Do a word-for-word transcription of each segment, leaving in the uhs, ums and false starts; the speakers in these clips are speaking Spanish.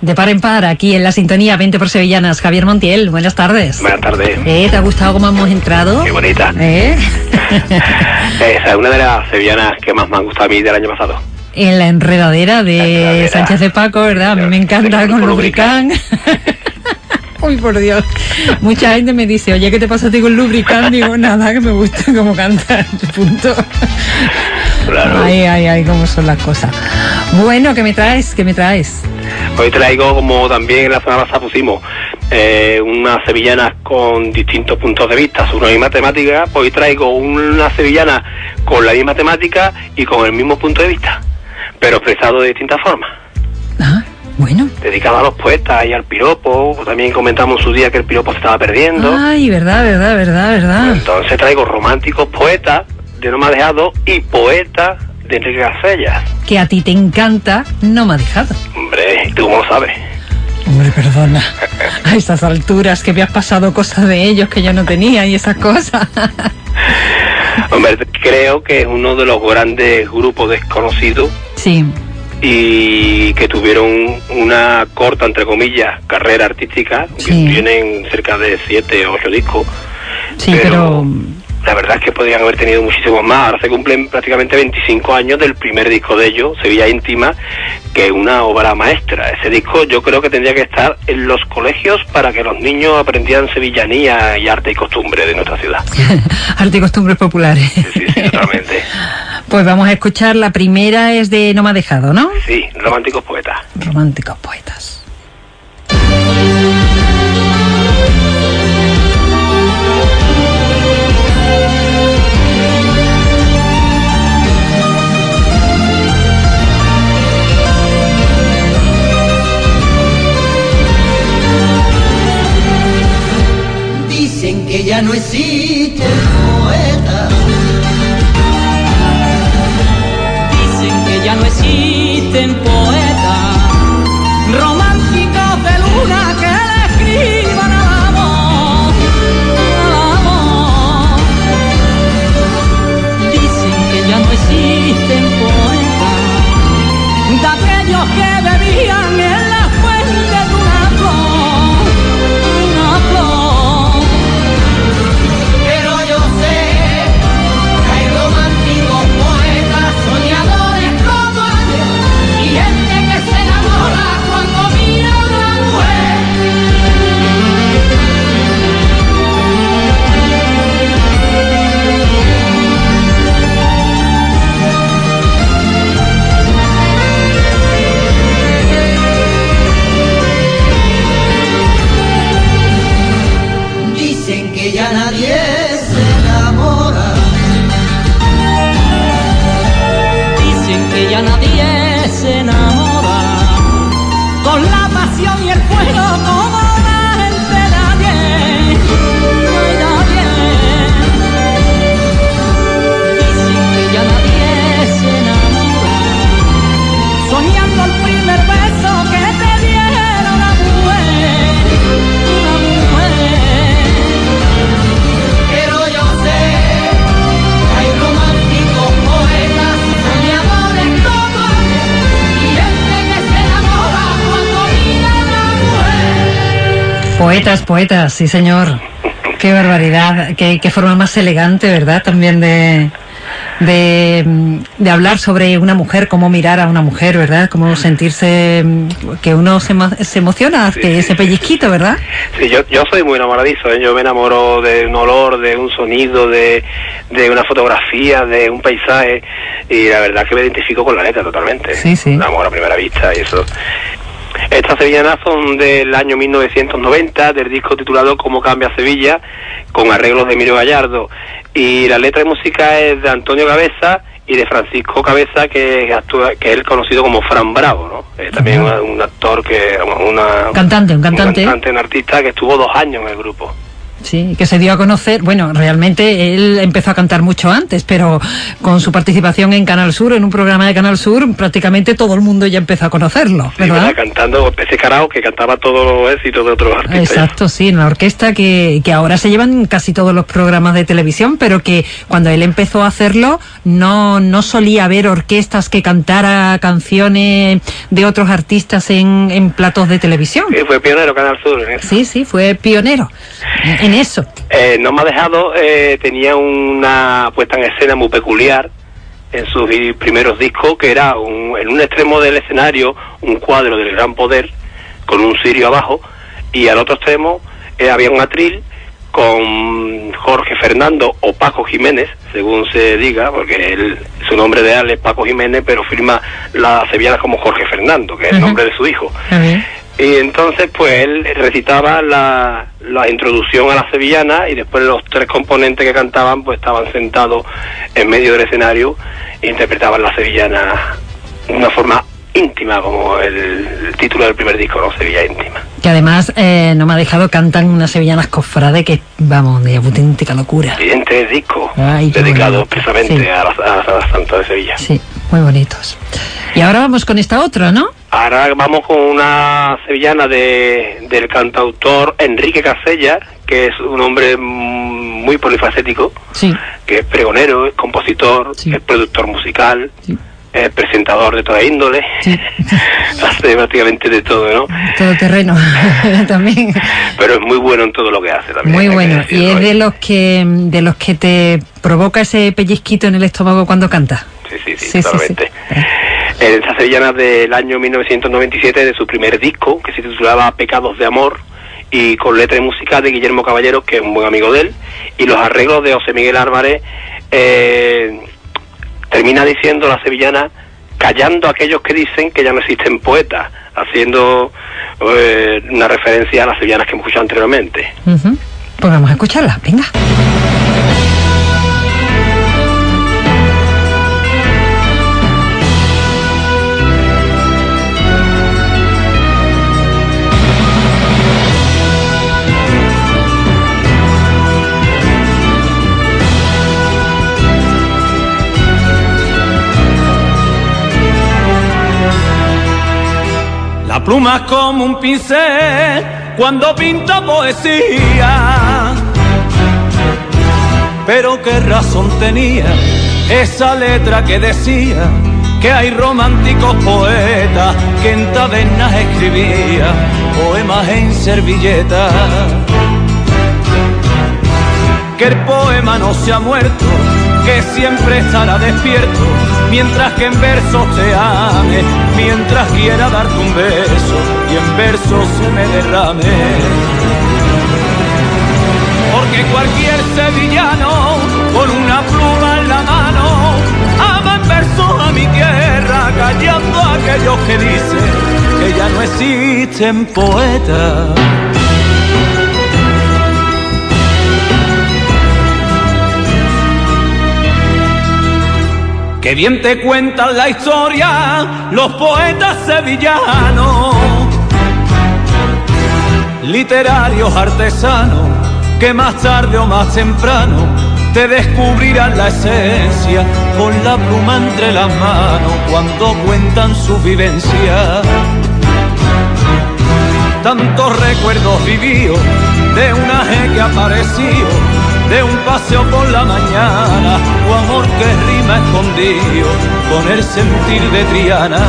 De par en par, aquí en la sintonía veinte por Sevillanas. Javier Montiel, buenas tardes. Buenas tardes. ¿Eh? ¿Te ha gustado cómo hemos entrado? Qué bonita. ¿Eh? Esa es una de las sevillanas que más me han gustado a mí del año pasado. En la enredadera de la enredadera. Sánchez de Paco, ¿verdad? A mí me encanta con lubricán. Uy, por Dios. Mucha gente me dice, oye, ¿qué te pasa a ti con lubricán? Digo, nada, que me gusta cómo cantas. Punto. Claro. Ay, ay, ay, cómo son las cosas. Bueno, ¿qué me traes? ¿Qué me traes? Hoy traigo, como también en la semana pasada pusimos, eh, unas sevillanas con distintos puntos de vista sobre una misma temática. Hoy traigo una sevillana con la misma temática y con el mismo punto de vista, pero expresado de distintas formas. Ah, bueno. Dedicado a los poetas y al piropo. También comentamos en su día que el piropo se estaba perdiendo. Ay, verdad, verdad, verdad, verdad. Entonces traigo románticos poetas de No me ha dejado y poetas de Enrique Garcellas. Que a ti te encanta, No me ha dejado. Hombre, ¿tú cómo lo sabes? Hombre, perdona. A estas alturas que me has pasado cosas de ellos que yo no tenía y esas cosas. Hombre, creo que es uno de los grandes grupos desconocidos. Sí. Y que tuvieron una corta, entre comillas, carrera artística. Sí. Que tienen cerca de siete o ocho discos. Sí, pero... pero... La verdad es que podrían haber tenido muchísimos más. Ahora se cumplen prácticamente veinticinco años del primer disco de ellos, Sevilla Íntima, que es una obra maestra. Ese disco yo creo que tendría que estar en los colegios para que los niños aprendieran sevillanía y arte y costumbre de nuestra ciudad. Arte y costumbres populares. Sí, sí, sí, totalmente. Pues vamos a escuchar, la primera es de No me ha dejado, ¿no? Sí, Románticos Poetas. Románticos Poetas. Dicen que ya no existe el poeta. Dicen que ya no existen poetas románticos de luna que le escriban al amor, al amor. Dicen que ya no existen poetas de aquellos que bebían en la fuente de una flor, una flor. Pero yo sé que hay románticos poetas, soñadores como él, y gente que se enamora cuando mira a una mujer. Dicen que ya nadie se enamora. Dicen que ya nadie se enamora con la pasión y el fuego como la gente, nadie, no hay nadie. Dicen que ya nadie se enamora soñando el primer beso que te diera una mujer, una mujer. Pero yo sé que hay románticos poetas, soñadores como él, y gente que se enamora cuando mira a una mujer. Poetas, poetas, sí señor. Qué barbaridad, qué, qué forma más elegante, ¿verdad? También de, de, de hablar sobre una mujer, cómo mirar a una mujer, ¿verdad? Cómo sentirse, que uno se, emo- se emociona, Sí, que sí, ese sí. pellizquito, ¿verdad? Sí, yo, yo soy muy enamoradizo, ¿eh? Yo me enamoro de un olor, de un sonido, de, de una fotografía, de un paisaje, y la verdad es que me identifico con la letra totalmente. Sí, sí. Un amor a primera vista y eso. Estas sevillanas son del año mil novecientos noventa, del disco titulado Cómo cambia Sevilla, con arreglos de Emilio Gallardo. Y la letra y música es de Antonio Cabeza y de Francisco Cabeza, que actúa, que es el conocido como Fran Bravo, ¿no? Es también un, un actor que... Una, Cantante, un cantante. Un cantante, un artista que estuvo dos años en el grupo. Sí, que se dio a conocer, bueno, realmente él empezó a cantar mucho antes, pero con su participación en Canal Sur, en un programa de Canal Sur, prácticamente todo el mundo ya empezó a conocerlo, ¿verdad? Sí, ¿verdad? Cantando ese karaoke que cantaba todos los éxitos de otros artistas. Exacto, sí, en la orquesta que, que ahora se llevan casi todos los programas de televisión, pero que cuando él empezó a hacerlo no, no solía haber orquestas que cantara canciones de otros artistas en, en platos de televisión. Sí, fue pionero Canal Sur en eso. Sí, sí, fue pionero en eso. Eh, no me ha dejado, eh, tenía una puesta en escena muy peculiar en sus primeros discos, que era un, en un extremo del escenario un cuadro del Gran Poder con un cirio abajo, y al otro extremo eh, había un atril con Jorge Fernando o Paco Jiménez, según se diga, porque él, su nombre real es Paco Jiménez, pero firma las sevillanas como Jorge Fernando, que es el nombre de su hijo. Uh-huh. Y entonces pues él recitaba la, la introducción a la sevillana, y después los tres componentes que cantaban pues estaban sentados en medio del escenario e interpretaban la sevillana de una forma íntima, como el, el título del primer disco, ¿no? Sevilla íntima. Que además, eh, no me ha dejado, cantan unas sevillanas cofrades que, vamos, de auténtica locura. Y en tres discos Ay, dedicados precisamente sí. a, la, a la Santa de Sevilla. Sí, muy bonitos. Y ahora vamos con esta otra, ¿no? Ahora vamos con una sevillana de, del cantautor Enrique Casella, que es un hombre muy polifacético, Sí. que es pregonero, es compositor, Sí. es productor musical, Sí. es presentador de toda índole, Sí. hace prácticamente de todo, ¿no? Todo terreno también. Pero es muy bueno en todo lo que hace también. Muy hay que bueno. decirlo, Y es ¿eh? de los que de los que te provoca ese pellizquito en el estómago cuando canta. Sí, sí, sí, Sí, sí, totalmente. sí. En esa sevillana del año mil novecientos noventa y siete, de su primer disco, que se titulaba Pecados de Amor, y con letra y música de Guillermo Caballero, que es un buen amigo de él, y los arreglos de José Miguel Álvarez. eh, termina diciendo la sevillana: callando a aquellos que dicen que ya no existen poetas, haciendo eh, una referencia a las sevillanas que hemos escuchado anteriormente. Uh-huh. Pues vamos a escucharla, venga. La pluma es como un pincel cuando pinta poesía. Pero qué razón tenía esa letra que decía que hay románticos poetas que en tabernas escribían poemas en servilletas. Que el poema no se ha muerto, que siempre estará despierto, mientras que en versos te ame, mientras quiera darte un beso y en versos se me derrame. Porque cualquier sevillano con una pluma en la mano ama en versos a mi tierra, callando a aquellos que dicen que ya no existen poetas. Que bien te cuentan la historia los poetas sevillanos, literarios artesanos, que más tarde o más temprano te descubrirán la esencia con la pluma entre las manos cuando cuentan su vivencia. Tantos recuerdos vividos de un aje que apareció, de un paseo por la mañana, o amor que rima escondido con el sentir de Triana.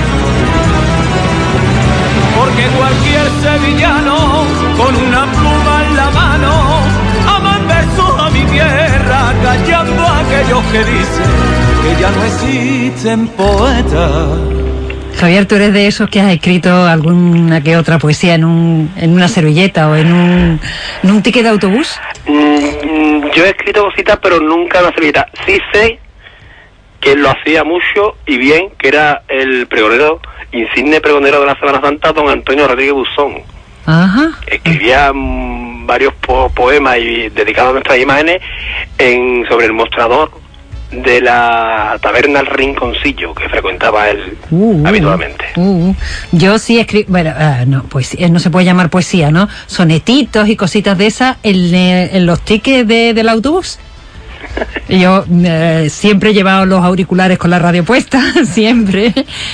Porque cualquier sevillano con una pluma en la mano ama en versos a mi tierra, callando a aquellos que dicen que ya no existen poetas. Javier, ¿tú eres de esos que has escrito alguna que otra poesía en un en una servilleta o en un, en un ticket de autobús? Mm, yo he escrito cositas, pero nunca en una servilleta. Sí sé que lo hacía mucho y bien, que era el pregonero, insigne pregonero de la Semana Santa, don Antonio Rodríguez Buzón. Ajá. Escribía mm, varios po poemas y dedicados a nuestras imágenes en sobre el mostrador de la taberna El Rinconcillo, que frecuentaba él Uh, habitualmente. Uh, uh. Yo sí escribo, bueno, ah, no, pues no se puede llamar poesía, ¿no? Sonetitos y cositas de esas en, eh, en los tickets de, del autobús. Yo eh, siempre he llevado los auriculares con la radio puesta, siempre.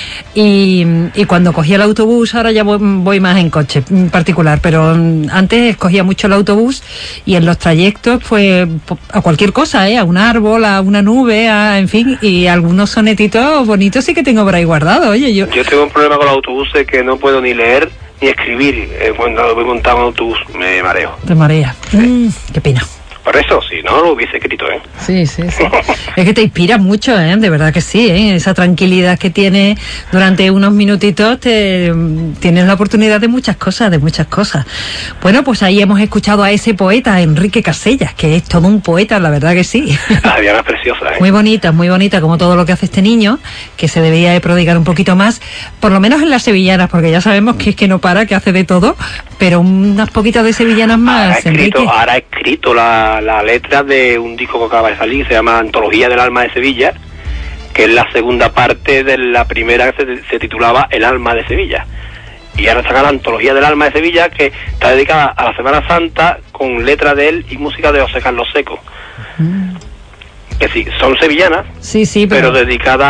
Y, y cuando cogía el autobús, ahora ya voy, voy más en coche en particular, pero antes cogía mucho el autobús y en los trayectos, pues a cualquier cosa, ¿eh? A un árbol, a una nube, a, en fin, y algunos sonetitos bonitos sí que tengo por ahí guardados. Oye, yo. Yo tengo un problema con los autobuses que no puedo ni leer ni escribir. Eh, cuando voy montado en un autobús me mareo. Te marea. Sí. Mm, qué pena. Por eso, si no, lo hubiese escrito, ¿eh? Sí, sí, sí. Es que te inspira mucho, ¿eh? De verdad que sí, ¿eh? Esa tranquilidad que tienes durante unos minutitos, te tienes la oportunidad de muchas cosas, de muchas cosas. Bueno, pues ahí hemos escuchado a ese poeta, Enrique Casellas, que es todo un poeta, la verdad que sí. Las dianas preciosas, ¿eh? Muy bonita, muy bonita, como todo lo que hace este niño, que se debería de prodigar un poquito más, por lo menos en las sevillanas, porque ya sabemos que es que no para, que hace de todo, pero unas poquitas de sevillanas más, ahora escrito, Enrique. Ahora ha escrito la la letra de un disco que acaba de salir, se llama Antología del Alma de Sevilla, que es la segunda parte de la primera que se, se titulaba El Alma de Sevilla. Y ahora saca la Antología del Alma de Sevilla, que está dedicada a la Semana Santa, con letra de él y música de José Carlos Seco. Mm. Que sí, son sevillanas, sí, sí, pero... pero dedicadas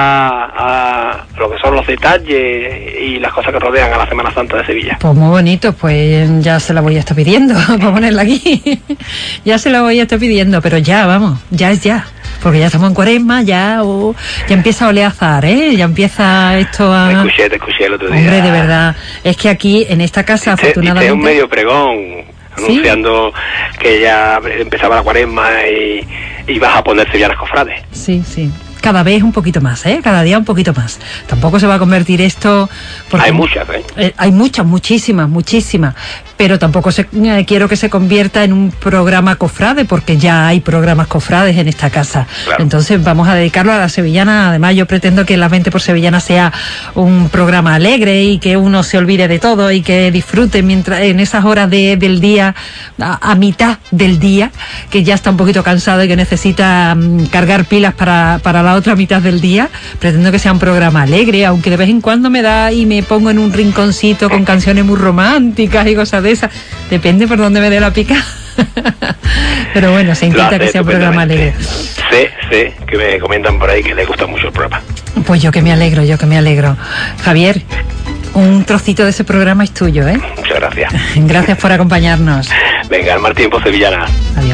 a lo que son los detalles y las cosas que rodean a la Semana Santa de Sevilla. Pues muy bonito, pues ya se la voy a estar pidiendo, para ponerla aquí. Ya se la voy a estar pidiendo, pero ya, vamos, ya es ya. Porque ya estamos en Cuaresma, ya oh, ya empieza a oler azar, ¿eh? Ya empieza esto a... Te escuché, te escuché el otro día. Hombre, de verdad, es que aquí, en esta casa, Dice, afortunadamente... dice un medio pregón, anunciando ¿sí? que ya empezaba la Cuaresma y... y vas a poner sevillanas cofrades. Sí, sí. Cada vez un poquito más, ¿eh? Cada día un poquito más. Tampoco se va a convertir esto... Porque, hay muchas, ¿eh? eh hay muchas, muchísimas, muchísimas. Pero tampoco se, eh, quiero que se convierta en un programa cofrade, porque ya hay programas cofrades en esta casa. Claro. Entonces vamos a dedicarlo a la sevillana. Además, yo pretendo que la veinte por Sevillana sea un programa alegre y que uno se olvide de todo y que disfrute mientras en esas horas de, del día, a, a mitad del día, que ya está un poquito cansado y que necesita um, cargar pilas para, para la otra mitad del día. Pretendo que sea un programa alegre, aunque de vez en cuando me da y me pongo en un rinconcito con canciones muy románticas y cosas de esas. Depende por dónde me dé la pica. Pero bueno, se intenta que sea un programa alegre. Sí, sí, que me comentan por ahí que les gusta mucho el programa. Pues yo que me alegro, yo que me alegro. Javier, un trocito de ese programa es tuyo, ¿eh? Muchas gracias. Gracias por acompañarnos. Venga, al mal tiempo, sevillana. Adiós.